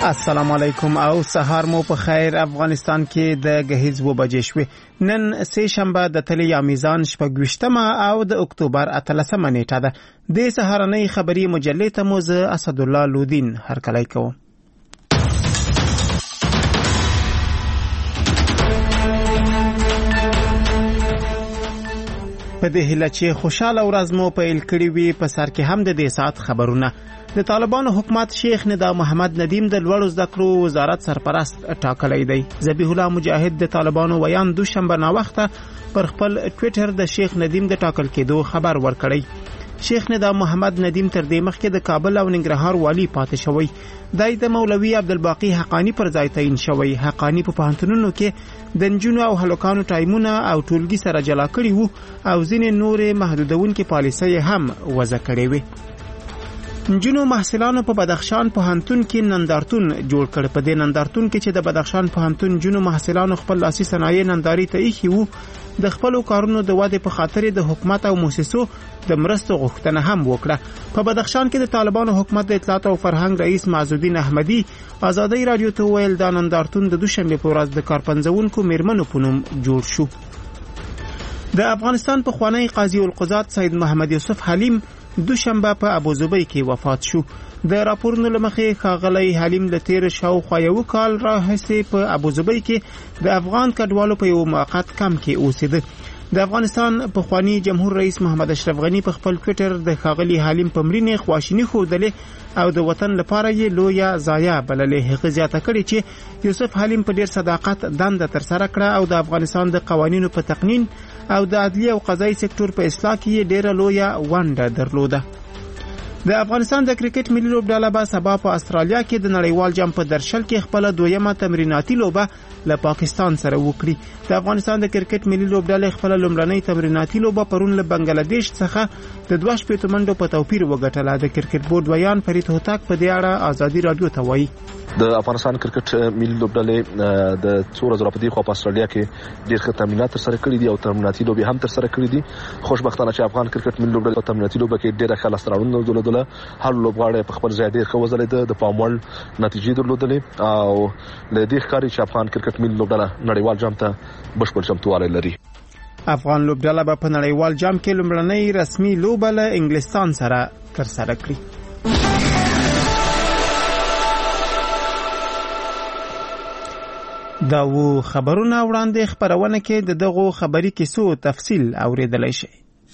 السلام علیکم او سهار مو په خیر. افغانستان کې د غهیز و بجې شوې. نن سه شنبه د تلې میزان شپږ او د اکتوبر 13 نیټه ده. د سهارنۍ خبري مجلې ته مو زه اسد الله لودین هرکلی کوم. په دې هیله چې خوشاله ورځ مو پیل کړی وي. په سر کې هم د دې ساعت خبرونه. د طالبانو حکومت شیخ ندا محمد ندیم د لوړو زده کړو وزارت سرپرست ټاکلی دی. ذبیح الله مجاهد د طالبانو ویان دوشنبه ناوخته پر خپل ټویټر د شیخ ندیم د ټاکل کېدو خبر ورکړی. شیخ ندا محمد ندیم تر دې مخکې د کابل او ننګرهار والی پاتې شوی. دای د مولوي عبدالباقی حقانی پر ځای تعین شوی. حقانی په پوهنتونونو کې د نجونو او هلکانو ټایمونه او ټولګي سره جلا کړي وو او ځینې نورې محدودونکې پالیسۍ هم وضع کړې وې. نجونو محصلانو په بدخشان پوهنتون کې نندارتون جوړ کړ. په دې نندارتون کې چې د بدخشان پوهنتون نجونو محصلانو خپل لاسي صنایع ننداري ته ایښي وو، د خپلو کارونو د ودې په خاطر د حکومت او مؤسسو د مرستو غوښتنه هم وکړه. په بدخشان کې د طالبانو حکومت د اطلاعات او فرهنګ رئیس معزالدین احمدی ازادي رادیو ته ویل دا نندارتون د دوشنبه په ورځ د کارپنځونکو میرمنو په نوم جوړ شو. د افغانستان پخوانی قاضي القضات سید محمد یوسف حلیم دوشنبه په ابوظبي کې وفات شو. د راپورونو لمخې ښاغلی حلیم د تیر شاوخوا یو کال راهیسې په ابوظبي کې د افغان کډوالو په یو موقت کمپ کې اوسېده. د افغانستان پخوانی جمهور رئیس محمد اشرف غنی په خپل ټویټر د ښاغلی حلیم په مړینې خواشیني ښودلې او د وطن لپاره یې لویه ضایعه بللې. هغه زیاته کړې چې یوسف حلیم په ډیر صداقت دنده ترسره کړه او د افغانستان د قوانینو په تقنین او د عدلیه او قضایي سکتور په اصلاح کې ډیره لویه ونډه درلوده. د افغانستان د کرکټ ملي لوبډله به سبا په استرالیا کې د نړیوال جام په درشل کې خپل دویمه تمریناتي لوبه له پاکستان سره وکړي. د افغانستان د کرکټ ملي لوبډلې خپل لومړنۍ تمریناتي لوبه پرون له بنگلاديش څخه د 2 منډو په توپیر وګټله. د کرکټ بورډ ویان فرید هوتک په دې اړه ازادي رادیو ته وایي. د افغانستان کرکټ ملي لوبډلې د 4 ورځې په دې خوا په استرالیا کې ډېر ښه تمرینات ترسره کړي دي او تمریناتي لوبې هم ترسره کړي دي. خوشبختانه چې افغان کرکټ ملي لوبډلې په تمریناتي لوبه کې ډېر ښه لاسته راوړنه درلودله. هر لوبغاړی په خپل ځای ډېر ښه وځلېده، د پام وړ نتیجې درلودلې او له دې ښکاري چې افغان کرکټ ملي لوبډله نړیوال جام ته بشپړ چمتووالی لري. افغان لوبډله به په نړیوال جام کې لومړنۍ رسمي لوبه له انګلستان سره ترسره کړي. دا و خبرونه وړاندې خبرونه کې د دغو خبري کیسو تفصیل اوریدلای شي.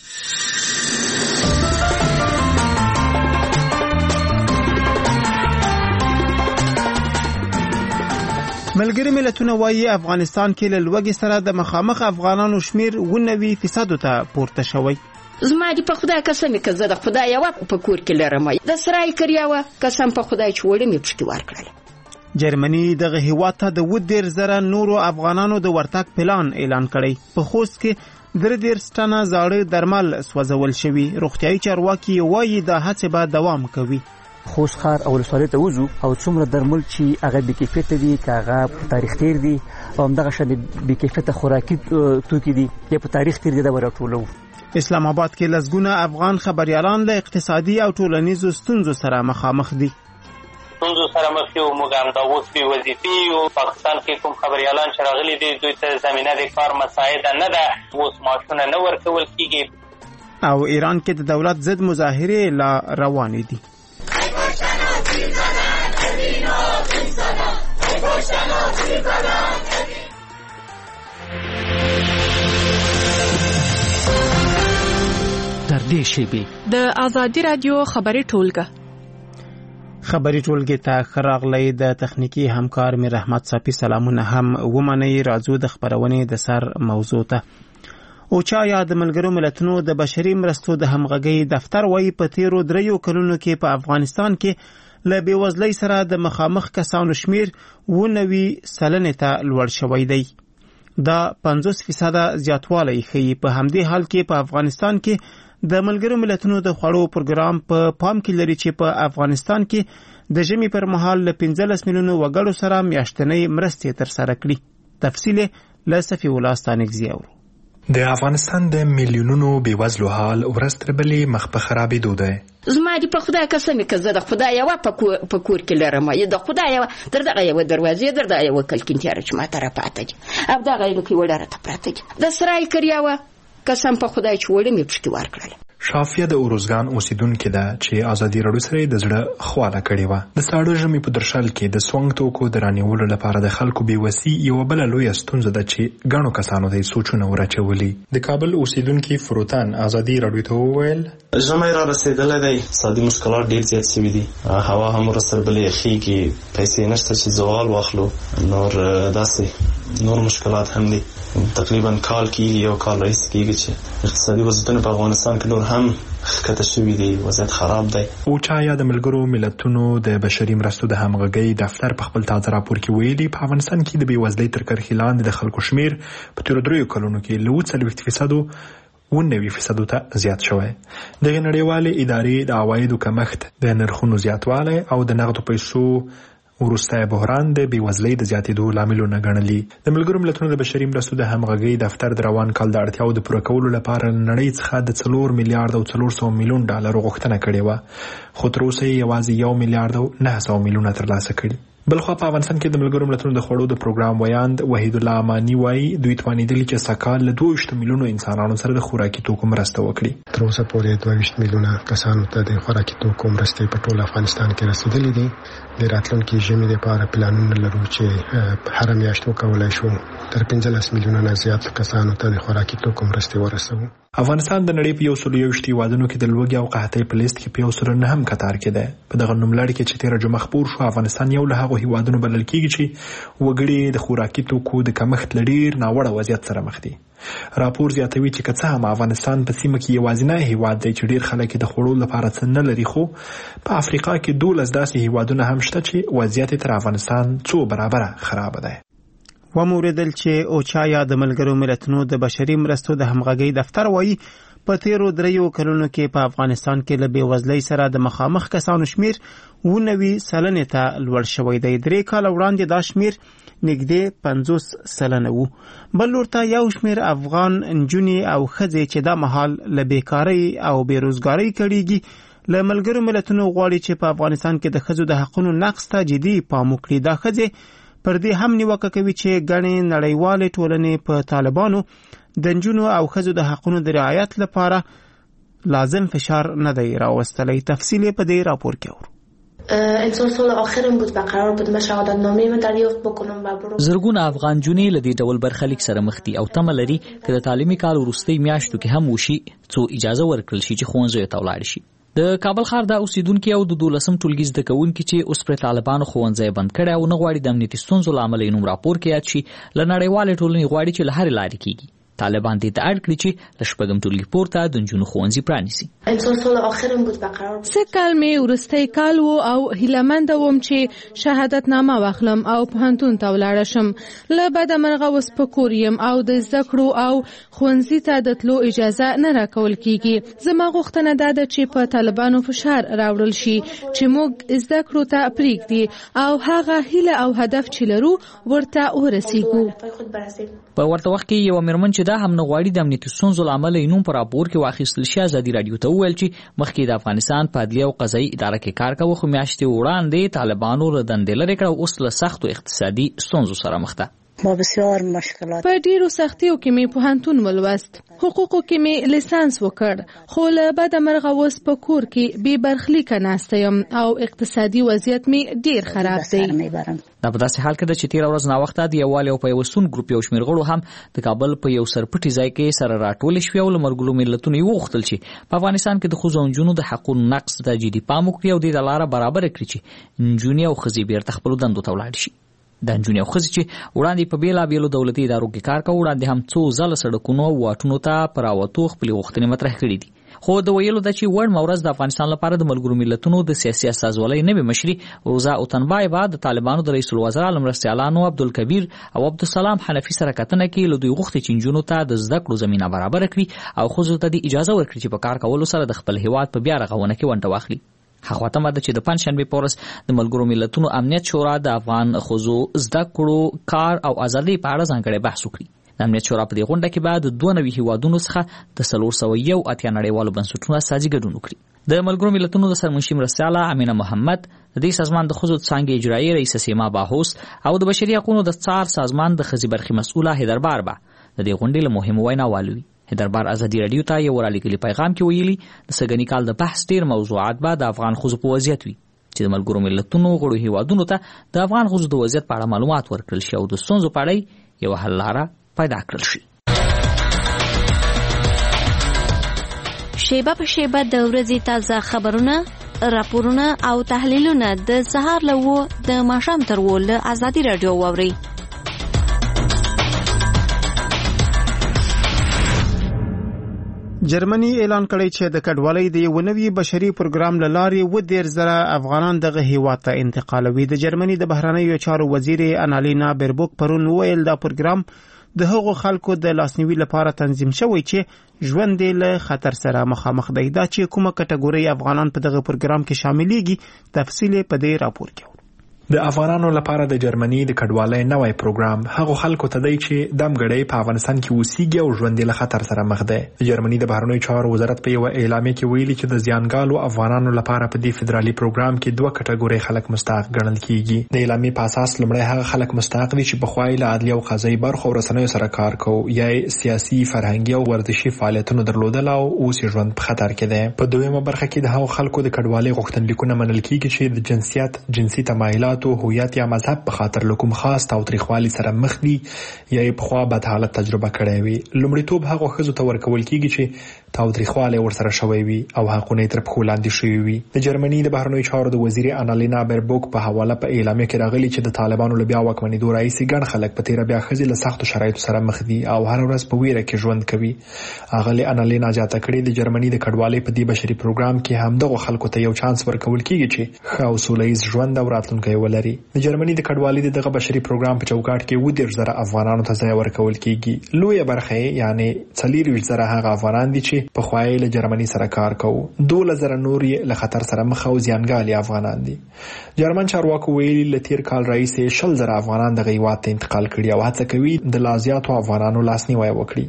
ملګری ملتونه وایي افغانستان کې له لوږې سره د مخامخ افغانانو شمیر 90% ته پورته شوی. زما دې په خدای قسم کې زه د خدای یو په کور کې لرم. د سرای کړیاوه قسم په خدای چې وړم یې پښتي ورکړل. جرمني دغه هیواد ته د 10,000 نورو افغانانو د ورتګ پلان اعلان کړی. په خوست کې 3 ټنه زاړه درمل سوځول شوي. روغتیايي چارواکي وایي دا هڅه به دوام کوي. خوست ښار او ولسوالۍ ته وځو او څومره درمل چې هغه بې کیفیته دي که هغه په تاریخ تیر دي او همدغه شان بې کیفیته خوراکي توکي دي یا په تاریخ تیر دي دا به راټولوو. اسلام آباد کې لسګونه افغان خبریالان له اقتصادي او ټولنیزو ستونزو سره مخامخ دي. ستونزو سره مخ یو موږ هم د اوس بې وظیفې یو. پاکستان کې کوم خبریالان چې راغلي دي دوی ته زمینه د کار مساعده نه ده، اوس معاشونه نه ورکول کېږي. او ایران کې د دولت ضد مظاهرې لا روانې دي. در دې شیبې د ازادي رادیو خبري ټولګه ته خراغلی. د تخنیکی همکار مې رحمت صافي سلامونه هم ومنئ. راځو د خبرونې د سر موضوع ته. اوچا یا د ملګرو ملتونو د بشري مرستو د همغږۍ دفتر وایي په تیرو 3 کلونو کې په افغانستان کې له بېوزلۍ سره د مخامخ کسانو شمیر 90% ته لوړ شوی دی. دا 50% زیاتوالی ښیي. په همدې حال کې په افغانستان کې د ملګرو ملتونو د خوړو پروګرام په پام کې لري چې په افغانستان کې د ژمي پر مهال له 15 میلیونو وګړو سره میاشتنۍ مرستې ترسره کړي. تفصیل له صفي الله ستانکزي اورو. د افغانستان د میلیونونو بېوزلو حال ورځ تر بلې مخ په خرابېدو دی. زما دې په خدای قسم که زه د خدای یوه په کور کې لرم د خدای یوه در دغه یوه دروازې در دغه یوه کلکین تیاره چې ما ته راپاته دي او دغه یې لکه یوه ډاره ته پراته دي د سرای کریاوه قسم په خدای چې وړه مې پشکې ورکړله. شافیه د اروزګان اوسیدونکې ده چې ازادي راډیو سره د زړه خواله کړې وه. د ساړه ژمي په درشل کې د سونګ توکو د رانیولو لپاره د خلکو بېوسي یوه بله لویه ستونزه ده چې ګڼو کسانو ته یې سوچونه ورچولي. د کابل اوسیدونکي فروتن ازادي راډیو ته وویل ژمی را رسېدلی دی، اقتصادي مشکلات ډېر زیات شوي دي، هوا هم ورسره بلې یخېږي، پیسې نشته چې زغال واخلو، نور داسې نور مشکلات هم دي. تقریبا کال کېږي یو کال راهیسې کېږي چې اقتصادي وضعیتونه په افغانستان کې نور هم ښکته شوي دي، وضعیت خراب دی. اوچا یا د ملګرو ملتونو د بشري مرستو د همغږۍ دفتر په خپل تازه راپور کې ویلي په افغانستان کې د بېوزلۍ تر کرښې لاندې د خلکو شمیر په تېرو 3 کلونو کې له 40% 90% ته زیات شوی. دغه نړیوالې ادارې د عوایدو کمښت، د نرخونو زیاتوالی او د نغدو پیسو وروستی بحران د بېوزلۍ د زیاتېدو لاملونه ګڼلي. د ملګرو ملتونو د بشري مرستو د همغږۍ دفتر د روان کال د اړتیاوو د پوره کولو لپاره له نړۍ څخه د 4 میلیارډ او 400 میلیون ډالرو غوښتنه کړې وه، خو تر اوسه یې یوازې 1 میلیارډ او 900 میلیونه ترلاسه کړي. بلخوا په افغانستان کې د ملګرو ملتونو د خوړو د پروګرام ویاند وحید الله امانی وایي دوی توانېدلي چې سږکال له 22 میلیونو انسانانو سره د خوراکي توکو مرسته وکړي. تر اوسه پورې 22 میلیونه کسانو ته د خوراکي توکو مرستې په ټول افغانستان کې رسیدلې دي. د راتلونکي ژمي لپاره پلانونه لرو چې هر میاشت وکولای شو تر 15 میلیونه نه زیات کسانو ته د خوراکي توکو مرستې ورسوو. افغانستان د نړۍ په 121 هیوادونو کې د لوږې او قحطۍ په لیست کې په 109 کتار کې ده. په دغه نوملړ کې چې تېره جمعه خپور شو، افغانستان یو له هغو هیوادونو بلل کېږي چې وګړي د خوراکي توکو د کمښت له ډېر ناوړه وضعیت سره مخ دي. راپور زیاتوي چې که څه هم افغانستان په سیمه کې یوازینی هیواد دی چې ډېر خلک د خوړو لپاره څه نه لري، خو په افریقا کې 12 داسې هیوادونه هم شته چې وضعیت تر افغانستان 2 برابره خراب دی. وموریدل چې اوچا یا د ملګرو ملتونو د بشري مرستو د همغږۍ دفتر وایي په تیرو 3 کلونو کې په افغانستان کې له بېوزلۍ سره د مخامخ کسانو شمیر 90% ته لوړ شوی دی. 3 کال وړاندې دا شمیر نږدې 50% وو. بل لورته یو شمیر افغان نجونې او ښځې چې دا مهال له بیکارۍ او بیروزګارۍ کړيږي له ملګرو ملتونو غواړي چې په افغانستان کې د ښځو د حقونو نقض ته جدي پام وکړي. دا ښځې پر دې هم نیوکه کوي چې ګڼې نړیوالې ټولنې په طالبانو د نجونو او ښځو د حقونو د رعایت لپاره لازم فشار نه دی راوستلی. تفصیل په دې راپور کې اورو. انسان سال آخرم بود و قرار بود من شهادت نامه من دریافت بکنم و برو. زرګونه افغان جونې له دې ډول برخلیک سره مخ دي او تمه لري چې د تعلیمي کال وروستۍ میاشتو کې هم وشي څو اجازه ورکړل شي چې ښوونځیو ته ولاړ شي. د کابل ښار د اوسیدونکو او د 12م ټولګي زده کوونکي چې اوس پر طالبانو ښوونځي بند کړي او نه غواړي د امنیتي ستونزو له امله یې نوم راپور کې یاد شي، له نړیوالې ټولنې غواړي چې له هرې لارې کېږي طالبان دې ته اړ کړي چې له 6م ټولګي پورته د نجونو ښوونځي پرانیسي. امسال سال آخرم بود و قرار بود. 3 کال مې وروستی کال و او هیلهمند وم چې شهادت نامه واخلم او پوهنتون ته ولاړ شم. له بده مرغه اوس په کور یم او د زده کړو او ښوونځي ته د تلو اجازه نه راکول کیږي. زما غوښتنه دا ده چې په طالبانو فشار راوړل شي چې موږ زده کړو ته پرېږدي او هغه هیله او هدف چې لرو ورته ورسیږو. په ورته وخت کې یو میرمن چې دا هم نه غواړي د امنیتي ستونزو له امله یې نوم په راپور کې واخیستل شي ازادي راډیو ته وویل چې مخکې د افغانستان په عدلیه او قضایي اداره کې کار کوي، خو میاشتې وړاندې طالبانو له دندې لرې کړ او اوس له سختو اقتصادي ستونزو سره مخ ده. با بسیار مشکلات. په ډیرو سختیو کې مې پوهنتون ولوست، حقوقو کې مې لیسانس وکړ، خو له بده مرغه اوس په کور کې بې برخلیکه ناسته یم او اقتصادي وضعیت مې ډیر خراب دی. دا په داسې حال کې ده چې تېره ورځ ناوخته د یووالي او پیوستون ګروپ یو شمېر غړو هم د کابل په یو سرپټي ځای کې سره راټول شوي او له ملګرو ملتونو یې وغوښتل چې په افغانستان کې د ښځو او نجونو د حقونو نقض ته جدي پام وکړي او دې ته لاره برابره کړي چې نجونې او ښځې بېرته خپلو دندو ته ولاړ شي. د نجونې او ښځې چې وړاندې په بېلابېلو دولتي ادارو کې کار کوي وړاندې هم څو ځله سړکونو او واټونو ته په راوتو خپلې غوښتنې مطرح کړي دي. خو د ویلو ده چې وړ مورز د افغانستان لپاره د ملګرو ملتونو د سیاسي استازولۍ نوې مشري روزا اوتنبایبا د طالبانو د رئیس الوزرا له مرستیالانو عبدالکبیر او عبدالسلام حنفي سره کتنه کې له دوی غوښتي چې نجونو ته د زده کړو زمینه برابره کړي او ښځو ته د اجازه ورکړي چې په کار کولو سره د خپل هیواد په بیا رغونه کې ونډه واخلي. هغه ته مده چې د پنځشنبه په ورځ د ملګرو ملتونو امنیت شورا د افغان ښځو زده کړو کار او ازادي په اړه ځانګړی بحث وکړي. د امنیت شورا په دې غونډه کې به د 92 هیوادونو څخه د 481 نړیوالو بنسټونو سازي ګډون وکړي. د ملګرو ملتونو د سرمنشي مرستیاله امینه محمد، د دې سازمان د ښځو څانګې اجرایي رئیس سیما باهوس او د بشري حقوقو د څار سازمان د ښځې برخې مسؤله هیدربار به د دې غونډې له مهمو ویناوالو وي. هیدربار ازادي رادیو ته یو رالیکلي پیغام کې ویلي د سږني کال د بحث ډېر موضوعات به د افغان ښځو په وضعیت وي چې د ملګرو ملتونو غړو هیوادونو ته د افغان ښځو د وضعیت په اړه معلومات ورکړل شي او د ستونزو په اړه یو حل لاره پیدا کړل شي. شیبه په شیبه د ورځې تازه خبرونه، راپورونه او تحلیلونه د سهار له 9 د ماښام تر 10 له ازادي رادیو واورئ. جرمني اعلان کړی چې د کډوالۍ د یو نوي بشري پروګرام له لارې 1.0 افغانان دغه هیواد ته انتقالوي. د جرمني د بهرنیو چارو وزیر انالینا بیربوک پرون ویل دا پروګرام د هغو خلکو د لاسنیوي لپاره تنظیم شوی چې ژوند له خطر سره مخامخ دی. دا چې کومه کټګوري افغانان په دغه پروګرام کې شاملېږي تفصیل په دې راپور کې. د افغانانو لپاره د جرمني د کډوالۍ نوی پروګرام هغه خلکو ته دی چې دمګړی په افغانستان کې اوسېږي او ژوند له خطر سره مخ دی. د جرمني د بهرنیو چارو وزارت په یو اعلامیه کې ویلي چې د زیانګالو افغانانو لپاره په دې فدرالي پروګرام کې 2 کټګوري خلک مستحق ګڼل کیږي. د اعلامیې په اساس لومړی هغه خلک مستحق دي چې په خوای له عدلي او قضایي برخو رسنیو سره کار کوي یا سیاسي، فرهنګي او ورزشي فعالیتونو درلودل او اوس ژوند په خطر کې دی. په دویمه برخه کې د هغو خلکو د کډوالۍ غوښتنلیکونه منل کیږي چې د جنسیت، جنسي تمایلات او هویت یا مذهب په خاطر له کوم خاص تاوتریخوالي سره مخ دي یا په خوا بد حالت تجربه کړی وي. لومړیتوب هغه ښځو ته ورکول کیږي چې تاوتریخوالی ورسره شوی وي او حقونه تر پښو لاندې شوي وي. د جرمني د بهرنیو چارو د وزیر انالینا بیربوک په حواله په اعلامیه کې راغلي چې د طالبانو له بیا واکمنېدو راهیسې ګڼ خلک په تیره بیا ښځې له سختو شرایطو سره مخ دي او هر ورځ په ویره کې ژوند کوي. اغلی انالینا زیاته کړې د جرمني د کډوالۍ په دې بشري پروګرام کې همدغه خلکو ته یو چانس ورکول کیږي چې ښه او سوله ییز ژوند او راتلونکی ولري. د جرمني د کډوالۍ دغه بشري پروګرام په چوکاټ کې 1.0 افغانانو ته ځای ورکول کیږي. لویه برخه یعنی 4.0 هغه افغانان دي چې په خوای له جرمني سره کار کوي. 12,000 نور یې له خطر سره مخ او زیانګالي افغانان دي. جرمن چارواکو ویلي له تیر کال راهیسې 100,000 افغانان دغه هیواد ته انتقال کړي او هڅه کوي د لازیاتو افغانانو لاسنیوي وکړي.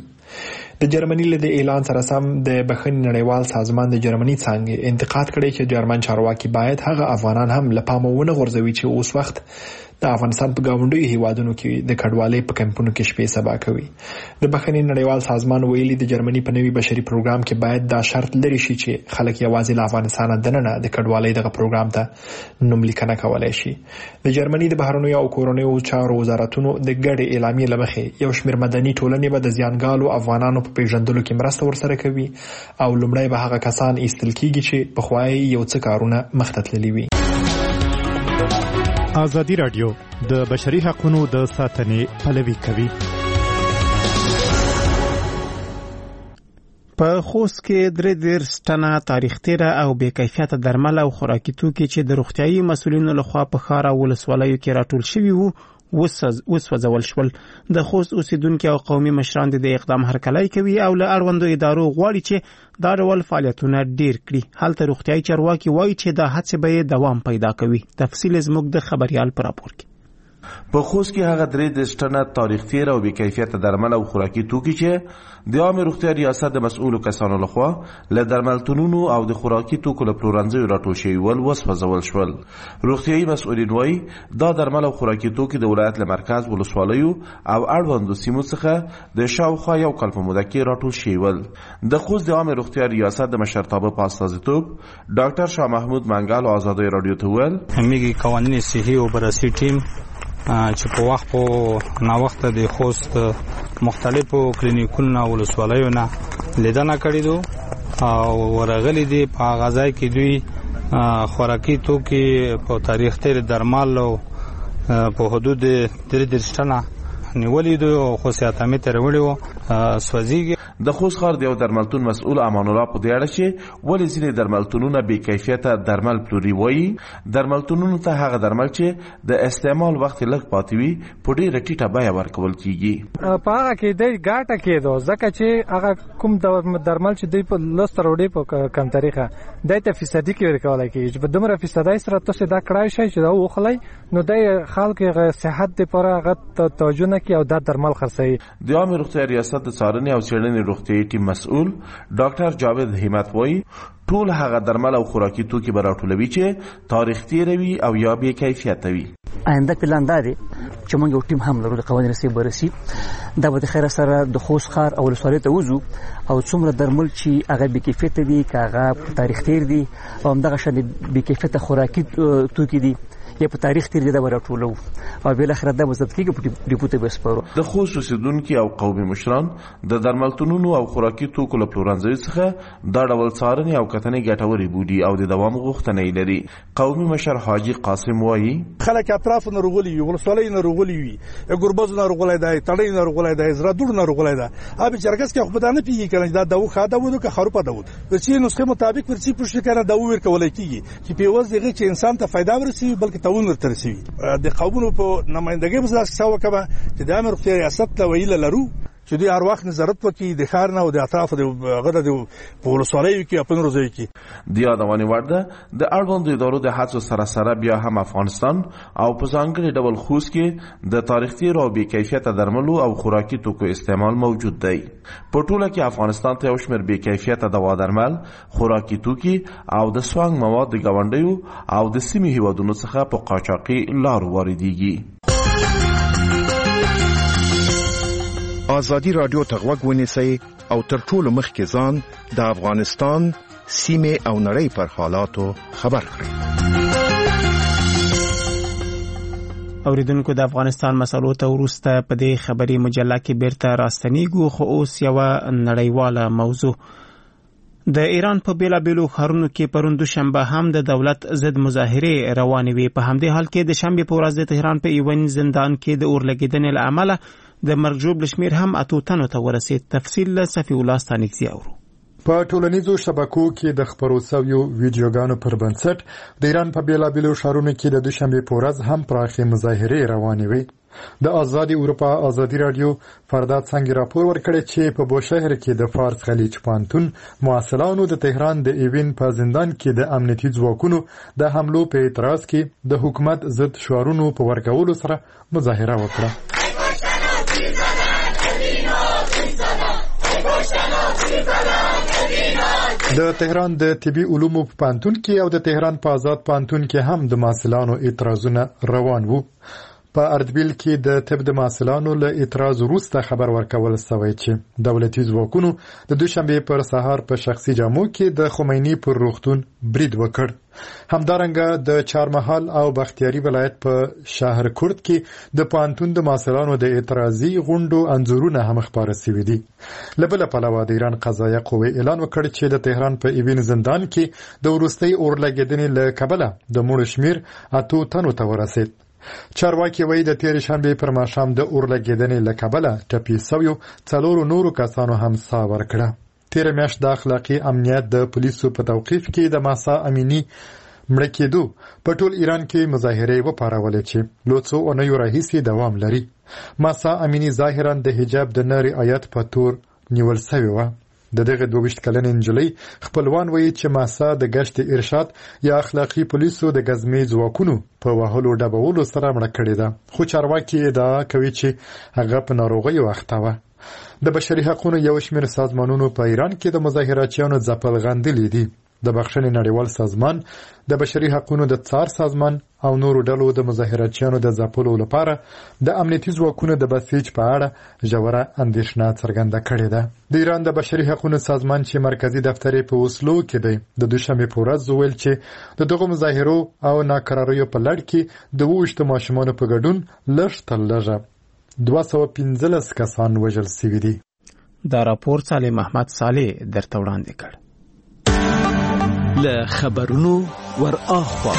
د جرمني له اعلان سره سم د بخښنې نړیوال سازمان د جرمني څنګه انتقاد کړي چې جرمن چارواکي باید هغه افغانان هم له پامه ونه غورځوي چې اوس وخت د افغانستان په گاونډیو هیوادونو کې د کډوالۍ په کمپونو کې شپې سبا کوي. د بخښنې نړیوال سازمان ویلي د جرمني په نوي بشري پروګرام کې باید دا شرط لري شي چې خلک یوازې له افغانستان دننه د کډوالۍ دغه پروګرام ته نوملیکنه کولای شي. د جرمني د بهرنیو او کورنیو چارو وزارتونو د ګډې اعلامیې له مخې یو شمېر مدني ټولنې به د زیانګالو افغانانو په پیژندلو کې مرسته ورسره کوي او لومړی به هغه کسان ایستل کیږي چې په خوای یو څه کارونه مخته تللي وي. ازادي رادیو د بشري حقوقو د ساتنې پلوي کوي. په خوست کې 3 ټنه تاریخ تیره او بې کیفیته درمل او خوراکي توکي چې د روغتیايي مسولینو لخوا په ښار او ولسوالیو کې راټول شوي وو وسوځول شول. د خوست اوسیدونکو او قومي مشران د اقدام هرکلی کوي او له اړوندو ادارو غواړي چې دا ډول فعالیتونه ډیر کړي. هلته روغتیايي چارواکي وایي چې دا هڅې به دوام پیدا کوي. تفصیل زموږ د خبريال پر راپور کې. په خوست کې هغه 3 ټنه تاریخ تیر او بې کیفیته درمل او خوراکي توکي چې د عامه روغتیا ریاست د مسؤلو کسانو لخوا له درملتونونو او د خوراکي توکو له پلورنځیو راټول شوي ول وسوځول شول. روغتیايي مسؤلین وایي دا درمل او خوراکي توکي د ولایت له مرکز ولسوالیو او اړوندو سیمو څخه د شاوخوا یو کال په موده کې راټول شوي ول. د خوست د عامه روغتیا ریاست د مشرتابه په استازیتوب ډاکټر شاه محمود منګل آزادۍ رادیو ته ویل همغه قوانین صحي او بررسي ټیم چې په وخت په نا وخت د خوست مختلفو کلینیکونو ولسوالیو نه لیدنه کړې دو او ورغلي دي په غذای کې دوی خوراکي توکي په تاریخ تیر درمل او په حدود 3 ټنه نیولې دو او خصوصیاتامه تر وړو سوځيږي. د خوست ښار د یو درملتون مسؤل امان الله په دې اړه چې ولې ځینې درملتونونه بې کیفیته درمل پلوري وایي درملتونونو ته هغه درمل چې د استعمال وخت لږ پاتې وي په ډېره ټیټه بیه ورکول کیږي. په هغه کې د ګاټه کېدو ځکه چې هغه کوم درمل چې دوی په لسته وروړي په کم طریقه د ته فیصدي کې ورکول کېږي چې په دومره فیصدي سره تاسو دا کړای شئ چې دا وخلای نو د خلکو صحت لپاره هغه توجه نه کوي او دا درمل خرڅوي. د عامه روغتیا ریاست د څارنې او څېړنې روغتیايي ټیم مسؤل ډاکټر جاوید همت وایي ټول هغه درمل او خوراکي توکي به راټولوي چې تاریخ تیروي او یا بې کیفیته وي. آینده پلان دا دی چې موږ یو ټیم هم لرو د قوانین بررسي دا به د خیر سره د خوست ښار او ولسوالۍ ته وځو او څومره درمل چې هغه بې کیفیته دي که هغه په تاریخ تیر دي او همدغه شان بې کیفیته خوراکي توکي دي یا په تاریخ تیر دي دا به راټولو او بالاخره دا به ضبط کېږي په ډیپو ته به سپارو. د خوست اوسېدونکي او قومي مشران د درملتونونو او خوراکي توکو له پلورنځیو څخه دا ډول څارنې او کتنې ګټورې بولي او د دوام غوښتنه یې لري. قومي مشر حاجي قاسم وایي خلک اطراف نه رغولي وي ولسوالۍ نه رغولي وي ګربز نه رغولای دی تړۍ نه رغولای دی زرادور نه رغولای دی اب چرګس کې خو بدانه پیږي کنه دا دو خاده ودو که خروپه دود د چې نسخه مطابق ورچی پوښتنه کنه دا ور کولای کیږي چې په وځي چې انسان ته فائدہ ورسي بلکې تاون ورترسي د قومونو په نمائندګۍ په ځای څه وکړه چې د امر روغتیا ریاست ته ویل لرو چې دوی هر وخت نظارت وکړي د ښار نه او د اطرافو د غده د ولسوالیو کې خپل روزي کې د یادونې وړ ده د اړوندو ادارو د هڅو سره سره بیا هم افغانستان او په ځانګړي ډول خوست کې د تاریخ تیر او بې کیفیته درملو او خوراکي توکو استعمال موجود دی. په ټوله کې افغانستان ته یو شمېر بې کیفیته دوا درمل خوراکي توکي او د سوانګ مواد د ګاونډیو او د سیمې هیوادونو څخه په قاچاقي لارو واردېږي. ازادي رادیو ته غوږ ونیسئ او تر ټولو مخکې ځان د افغانستان سیمې او نړۍ پر حالاتو خبر کړئ. اوریدونکو د افغانستان مسلو ته وروسته په دې خبري مجله کې بیرته راستنیږو خو اوس یو نړیواله موضوع د ایران په بیلابیلو ښارونو کې پرون دوشنبه هم د دولت ضد مظاهرې روانې وې. په همدې حال کې د شنبې په ورځ د تهران په ایوان زندان کې د اورلګیدنې له امله د مرګ ژوبل شمیر هم اتو تنو ته ورسید. تفصیل له صفی الله ستانکزي اورو. په ټولنیزو شبکو کې د خبرو شویو ویډیوګانو پر بنسټ د ایران په بیلابیلو ښارونو کې د دوشنبه په ورځ هم پراخې مظاهرې روانې وې. د آزادي اروپا آزادي رادیو فرداد څنګه راپور ورکړی چې په بوشهر کې د فارس خلیج پانتون مواصلانو د تهران د ایوین په زندان کې د امنیتي ځواکونو د حملو په اعتراض کې د حکومت ضد شعارونو په ورکولو سره مظاهره وکړه. د تهران د طبي علومو په پانتون کې او د تهران په آزاد پانتون کې هم د محصلانو اعتراضونه روان وو. په اردبیل کې د طب د محصلانو له اعتراض وروسته خبر ورکول شوی چې دولتي ځواکونو د دوشنبه پر سهار په شخصي جامو کې د خمینی پر روغتون برید وکړ. همدارنګه د چارمحال او بختیاری ولایت په شهر کرد کې د پانتون د محصلانو د اعتراضي غونډو انځورونه هم خبره شوي دي. له بله پلوه د ایران قضایه قوه اعلان وکړ چې د تهران په ایوین زندان کې د وروستۍ اورلګیدنې له کبله د مړو شمیر 8 تنو ته ورسید. چارواکي وایي د تیر شنبه پر ماښام د اورلګیدنې له کبله ټپي شویو 4 نورو کسانو هم ساه ورکړه. تیر میاشت د اخلاقي امنیت د پولیسو په توقیف کې د ماسا امینی مړ کېدو په ټول ایران کې مظاهرې وپارولې چې له څو اونیو راهیسې دوام لري. ماسا امینی ظاهرا د حجاب د نه رعایت په تور نیول شوې وه. د دغه 22 کلنې نجلۍ خپلوان وایي چې ماسا د گشت ارشاد یا اخلاقي پولیسو د غزمې ځواکونو په وهلو ډبولو سره مړه کړې ده، خو چارواکي ادعا کوي چې هغه په ناروغۍ واخته وه. د بشري حقوقو یو شمېر سازمانونو په ایران کې د مظاهراتچیانو ځپل غندلي دي. د بخښنې نړیوال سازمان، د بشري حقوقو د څار سازمان او نورو ډلو د مظاهراتچیانو د ځپلو لپاره د امنیتي ځواکونو د بسیج په اړه ژوره اندېښنه څرګنده کړې ده. د ایران د بشري حقوقو سازمان چې مرکزی دفتر یې په اوسلو کې دی د دوشنبه په ورځ ویل چې د دغه مظاهرو او ناکراریو په لړ کې د 22 ماشومانو په ګډون لږ تر لږه 215 کسان وژل شوي دي. دا راپور صالح محمد صالح درته وړاندې کړ. له خبرونو ور اخوا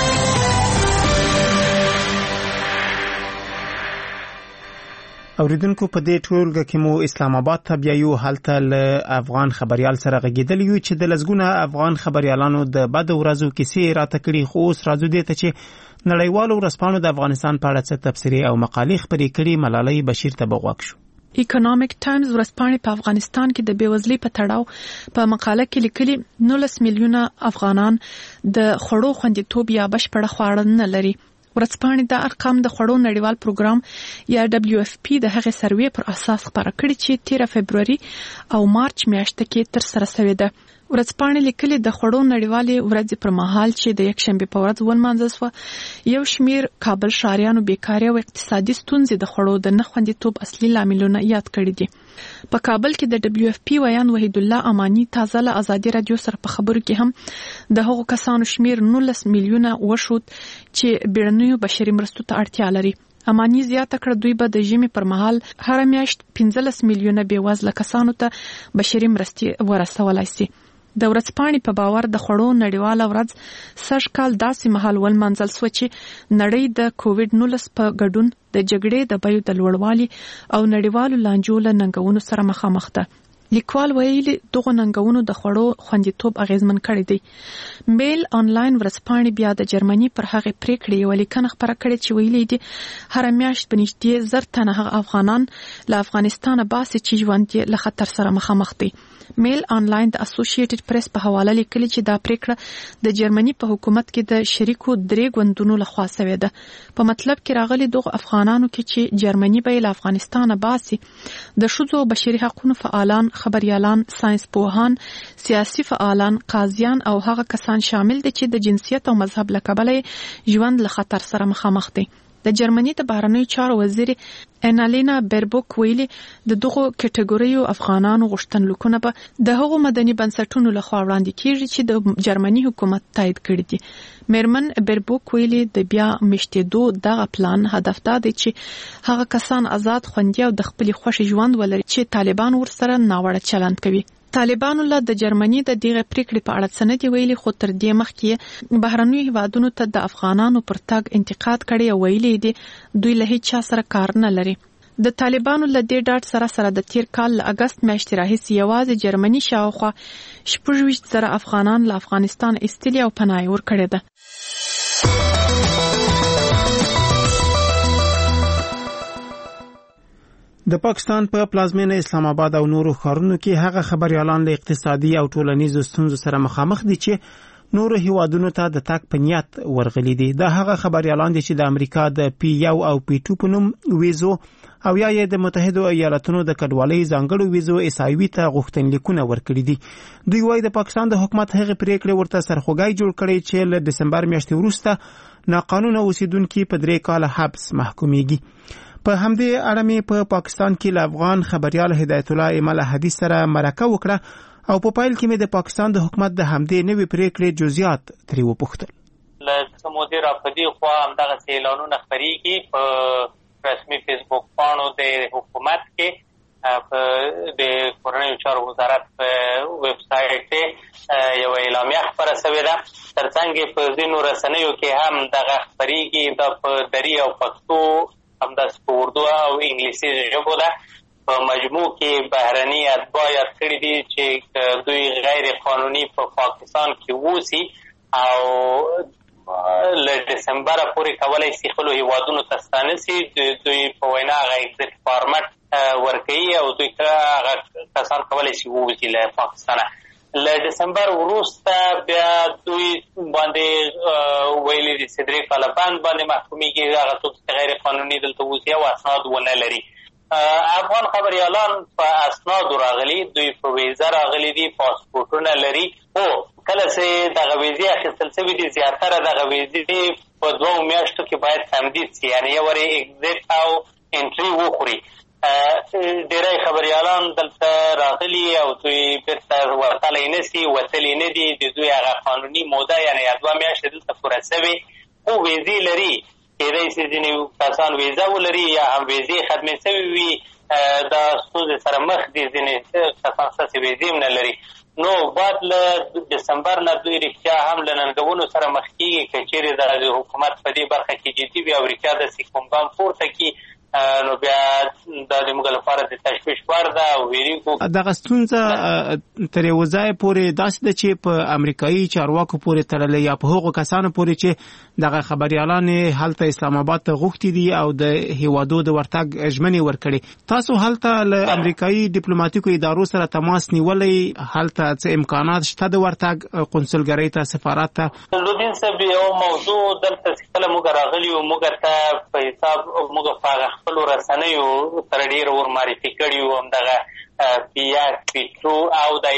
اوریدونکو په دې ټولګه کې مو اسلام آباد ته بیایو هلته له افغان خبريال سره غږیدل یو چې د لزګونه افغان خبريالانو د بد ورځو کیسې راته کړي خو اوس راځو دې ته چې نړیوالو ورځپاڼو د افغانستان په اړه څه تبصرې او مقالې خپرې کړي. ملالۍ بشیر ته بغواک شو. اکونومیک ټایمز ورځپاڼې په افغانستان کې د بیوزلۍ په تړاو په مقاله کې لیکلي 19 میلیونه افغانان د خوړو خوندیتوب یا بشپړه خواړه نه لري. ورځپاڼې د ارقام د خوړو نړیوال پروګرام یا WFP د هغې سروې پر اساس خپاره کړي چې 13 فبروري او مارچ میاشته کې تر سره شوې ده. ورځپاڼې لیکلي د خوړو نړیوالې ورځې پر مهال چې د یکشنبې په ورځ ولمانځل شوه، یو شمیر کابل ښاریانو بیکاري او اقتصادي ستونزې د خوړو د نه خوندیتوب اصلي لاملونه یاد کړي دي. په کابل کې د WFP ویان وحید الله امانی تازه له ازادي رادیو سره په خبرو کې هم د هغو کسانو شمیر 19 میلیونه وشود چې بیړنیو بشري مرستو ته اړتیا لري. امانی زیاته کړه دوی به د ژمي پر مهال هر میاشت 15 میلیونه بېوزله کسانو ته بشري مرستې ورسولای شي. د ورځپاڼې په باور د خوړو نړیواله ورځ سږ کال داسې مهال ولمانځل شوه چې نړۍ د کووډ-19 په ګډون د جګړې د بیو د لوړوالي او نړیوالو لانجو له ننګونو سره مخامخ ده. لیکوال ویلي دغه ننګونو د خوړو خوندیتوب اغیزمن کړی دی. میل آنلاین ورځپاڼې بیا د جرمني پر هغې پریکړې یوه لیکنه خپره کړې چې ویلي دي هره میاشت په نږدې 1000 تنه هغه افغانان له افغانستانه باسي چې ژوند یې له خطر سره مخامخ دی. میل آنلاین د اسوسییټډ پریس په حواله لیکلي چې دا پریکړه د جرمني په حکومت کې د شریکو 3 ګوندونو لخوا شوې ده. په مطلب کې راغلي دغه افغانانو کې چې جرمني به له افغانستانه باسي د ښځو بشري حقوقو فعالان، خبريالان، ساينس پوهان، سیاسي فعالان، قاضیان او هغه کسان شامل دي چې د جنسیت او مذهب له کبله ژوند له خطر سره مخامخ دي. د جرمني د بهرنیو چارو وزیر انالینا بیربوک ویلي د دغو کټګوریو افغانانو غوښتنلیکونه به د هغو مدني بنسټونو لخوا وړاندې کیږي چې د جرمني حکومت تایید کړي دي. میرمن بیربوک ویلي د بیا مشتېدو دغه پلان هدف دا دی چې هغه کسان آزاد، خوندي او د خپلې خوښې ژوند ولري چې طالبان ورسره ناوړه چلند کوي. طالبانو له د جرمني د دغه پریکړې په اړه څه نه دی ویلي، خو تر دې مخکې بهرنیو هیوادونو ته د افغانانو پر تګ انتقاد کړی او ویلي دي دوی له هیڅ چا سره کار نه لري. د طالبانو له دې ډاډ سره د تیر کال له اگست میاشتې راهیسې یوازې جرمني شاوخوا 26,000 افغانان له افغانستان ایستلي او پناه یې ورکړې ده. د پاکستان په پلازمینه اسلام آباد او نورو ښارونو کې هغه خبريالان له اقتصادي او ټولنیزو ستونزو سره مخامخ دي چې نورو هیوادونو ته د تګ په نیت ورغلي دي. دا هغه خبريالان دي چې د امریکا د P1 او P2 په نوم ویزو او یا د متحده ایالاتونو د کډوالۍ ځانګړو ویزو اسایوي ته غوښتنلیکونه ورکړي دي. دوی وايي د پاکستان د حکومت هغه پریکړه ورته سرخوږی جوړ کړي چې له دسمبر میاشتې وروسته ناقانونه اوسیدونکو په 3 کال حبس محکومیږي. په همدې اړه مې په پاکستان کې له افغان خبريال هدایت الله ایمل حدیث سره مرکه وکړه او په پایل کې مې د پاکستان د حکومت د همدې نوې پریکړې جزئیات ترې وپوښتل. له سمودي راپدي خو همدغه اعلانونه خپرېږي په رسمي فیسبوک پاڼو د حکومت کې د کورنیو چارو وزارت په ویب سایټ یو اعلامیه خپره شوې ده. ترڅنګ په ځینو رسنیو کې هم دغه خپرېږي دا په دري او پښتو همداسې په اردو او انګلیسي ژبو ده. په مجموع کې بهرني اتباع یاد کړي دي چې دوی غیر قانوني په پاکستان کې اوسي او له دسمبر پورې کولی شي خپلو هیوادونو ته ستانه شي. دوی په وینا هغه ایگزیټ فارمټ ورکوي او دوی هغه کسان کولی شي ووځي له پاکستانه. له دسمبر وروسته بیا دوی باندې ویلي دي چې 3 کاله بند باندې محکومیږي هغه څوک چې غیر قانوني دلته اوسي او اسناد ونه لري. افغان خبريالان په اسنادو راغلي، دوی په ویزه راغلي دي، پاسپورټونه لري. خو کله چې دغه ویزې اخیستل شوي دي زیاتره دغه ویزې په 2 میاشتو کې باید تمدید شي، یعنې یو وارې ایگزیټ او انټري وخوري. ډېری خبريالان دلته راغلي او دوی بیرته ورتلی نه شي، وتلي نه دي. د دوی هغه قانوني موده یعنې 2 میاشتې دلته پوره شوې خو ویزې لري. کېدای شي ځینې کسان ویزه ولري یا هم ویزې ختمې شوې وي، دا ستونزې سره مخ دي. ځینې کسان ستاسې ویزې هم نه لري. نو بعد له دسمبر نه دوی رښتیا هم له ننګونو سره مخ کېږي. که چیرې د حکومت په دې برخه کې جدي وي او رښتیا داسې کوم ګام پورته کړي نو بیا دا د موږ لپاره د تشویش وړ ده او ویریږو. دغه ستونزه تر یو ځای پورې داسې ده چې په امریکایي چارواکو پورې تړلې یا په هغو کسانو پورې چې دغه خبريالان هلته اسلام آباد ته غوښتي دي او د هیوادو د ورتګ ژمنې ورکړي. تاسو هلته له امریکایي ډیپلوماټیکو ادارو سره تماس نیولې؟ هلته څه امکانات شته د ورتګ قونسلګرۍ ته، سفارت ته؟ لودین صاحب یو موضوع دلته کله موږ راغلي یو موږ ته په حساب موږ په خپل رسنیو تر ډیره ور معرفي کړي یو همدغه PR P2 او د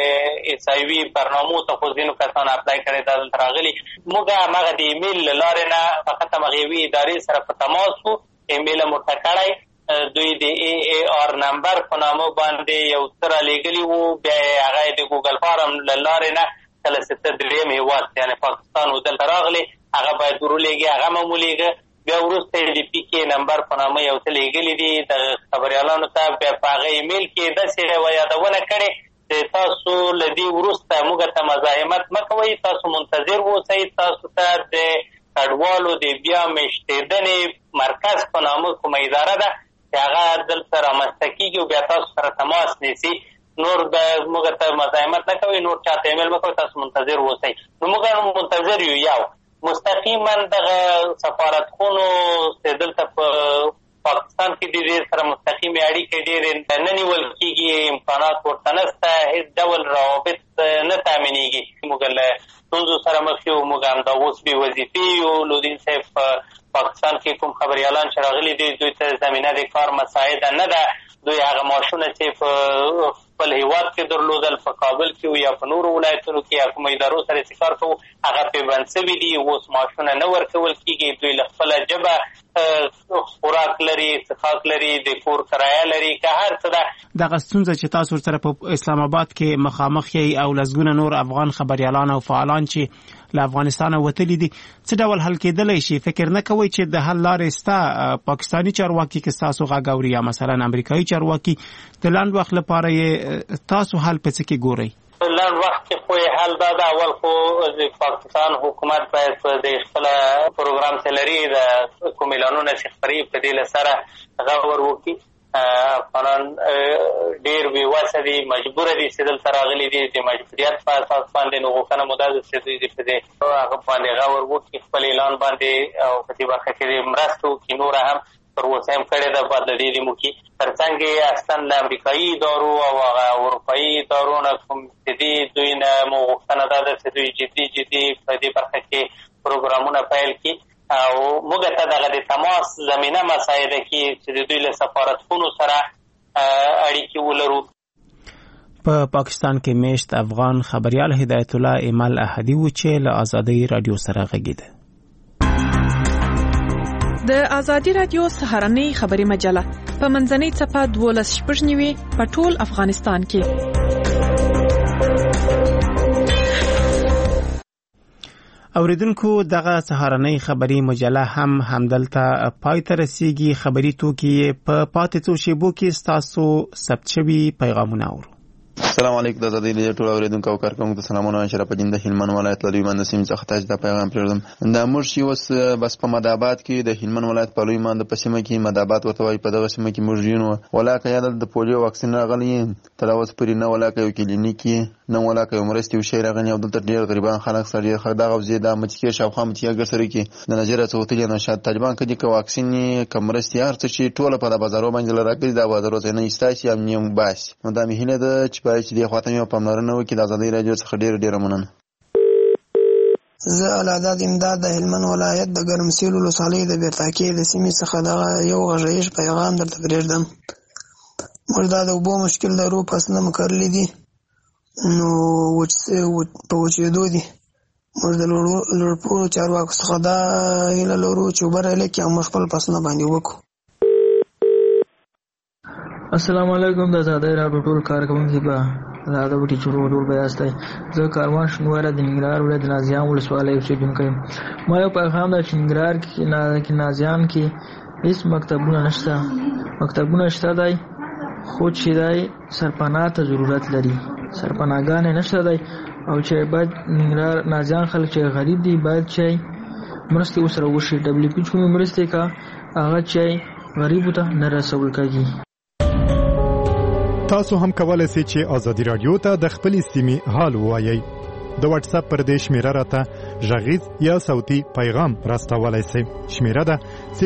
SIV برنامو ته خو ځینو کسانو اپلای کړی دا دلته راغلي. موږ هغه د ایمیل لارې نه فقط هغه یوې ادارې سره په تماس وو، ایمیل مو ټکړی، دوی د AAR نمبر په نامه باندې یو څه رالیږلي وو، بیا هغه د ګوګل فارم له لارې نه کله چې درېیم هېواد یعنې پاکستان و دلته راغلی هغه باید ورولېږي، هغه مو ولېږه. بیا وروسته د PK نمبر په نامه یو څه لیږلي دي د خبریالانو ته، بیا په هغه ایمیل کې داسې یوه یادونه کړې چې تاسو له دې وروسته موږ ته مزاحمت مه کوئ، تاسو منتظر اوسئ، تاسو ته د کډوالو د بیا میشتېدنې مرکز په نامه کومه اداره ده چې هغه دلته رامنځته کېږي او بیا تاسو سره تماس نیسي. نور موږ ته مزاحمت نه کوئ، نور چاته ایمیل مه کوئ، تاسو منتظر اوسئ. نو موږ منتظر یو. یو مستقیما دغه سفارتخونو چې دلته په پاکستان کې د دې سره مستقیمې اړیکې ډېرې نه نیول کېږي، امکانات ورته نشته، هېڅ ډول روابط نه تامینېږي. موږ له ستونزو سره مخ یو، موږ همدا اوس بې وظیفې یو. لودین صاحب په پاکستان کې کوم خبریالان چې راغلي دي دوی ته زمینه د کار مساعده نه ده. دوی هغه معاشونه چې په خپل هېواد کې درلودل په کابل کې یا په نورو ولایتونو کې یا کومو ادارو سره چې کار کوو هغه پې بند سوي دي، اوس معاشونه نه ورکول کېږي. دوی له خپله ژبه خوراک لري، څښاک لري، د کور کرایه لري، که هر څه ده. دغه ستونزه چې تاسو سره په اسلام آباد کې مخامخ یې او لسګونه نور افغان خبریالان او فعالان چې له افغانستانه وتلي دي څه ډول حل کېدلی شي؟ فکر نه کوئ چې د حل لارې سته؟ پاکستاني چارواکي که ستاسو غږ اوري یا مثلا امریکایي چارواکي د لنډ وخت لپاره یې تاسو حل په څه کې ګورئ؟ لنډ وخت کې خو یې حل دا ده، اول خو د پاکستان حکومت باید د خپله پروګرام چې لري د کوم اعلانونه چې خپري په دې له سره غور وکړي. افغانان ډېر بېوسه دي، مجبوره دي چې دلته راغلي دي، د مجبوریت په اساس باندې نو غوښتنه مو دا ده چې دوی دې په دې هغه باندې غور وکړي، خپل اعلان باندې او په دې برخه کې دې مرسته وکړي. نوره هم تر اوسه هم کړې ده، باید له دې مو کړي. تر څنګ یې اصلا له امریکایي ادارو او هغه اروپایي ادارو نه کوم چې دي دوی نه مو غوښتنه دا ده چې دوی جدي په دې برخه کې پروګرامونه پیل کړي او موږ ته دغه د تماس زمینه مساعده کړي چې د دوی له سفارتخونو سره اړیکې ولرو. په پاکستان کې میشت افغان خبریال هدایت الله ایمل احدی و چې له آزادۍ رادیو سره غږیده. د آزادي رادیو سهارنۍ خبري مجله په منځنۍ څپه 12:09 په ټول افغانستان کې. اوریدونکو دغه سهارنۍ خبري مجله همدلته پای ته رسیږي. خبري توکي په پاتې څو شیبو کې ستاسو ثبت شوي پیغامونه اورو. السلام علیکم د آزادۍ رادیو ټول اوریدونکو او کارکونکو ته سلامونه. اشرف جین د هلمند ولایت له لوی مند سیمې څخه تاسو ته پیغام پرېږدم. دا موږ چې اوس بس په مدابات کې د هلمند ولایت په لوی مند په سیمه کې مدابات ورته وایي، په دغه سیمه کې موږ یو ولاکه یا د پولیو واکسین راغلی تر اوسه پورې نه ولاکه یو کلینیک نه ولاکه یو مرستې وشي راغلی او دلته ډېر غریبان خلک سره ډېر خلک دغه وزې د متکې شاوخوا متکې ګرسري کې د نظر څوتلي نه شاید طالبان کدي که واکسین کم مرستې هر څه چې ټوله په د بازارو باندې لراکړي د بازارو ځای نه ایستاسي هم نیم باسي. نو دا مې هیله ده چې باید چې دې خواته مې پاملرنه وکړي. د آزادۍ رادیو څخه ډېره مننه. زه العداد امداد د هلمند ولایت د ګرمسیر ولسوالۍ د بیرتاکې د سیمې څخه دغه یو غږیز پیغام درته پرېږدم. موږ دا د اوبو مشکل لرو، فصلونه مو کرلي دي نو په وچېدو دي. موږ د لوړپوړو چارواکو څخه دا هیله لرو چې اوبه رالیکي او موږ خپل فصلونه باندې وکړو. السلام علیکم د آزادۍ راډیو ټول کارکوونکي به دا د وټي چورو ټول بیا استه. زه کاروان شنواره د ننګرهار ولایت د نازیان ولسوالۍ اوسېدونکی یم. ما یو پیغام دی چې ننګرهار کې نازیان کې هېڅ مکتبونه شته دی، خو چې دی سرپناه ته ضرورت لري، سرپناهګانې نشته دی او چې باید ننګرهار نازیان خلک چې غریب دي باید چې مرستې ورسره وشي. WP چې کومې مرستې کا هغه چې غریبو ته نه رسول کېږي. تاسو هم کولای شئ چې ازادي رادیو ته د خپلې سیمې حال ووایئ. د واتس اپ پر دې شمیره راته غږیز یا صوتي پیغام راستولای شئ. شمیره ده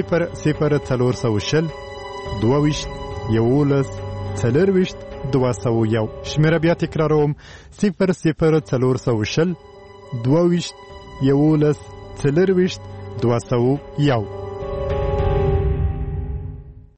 00420 22 11 40 201. شمیره بیا تکراروم 00420 22 11 40 201.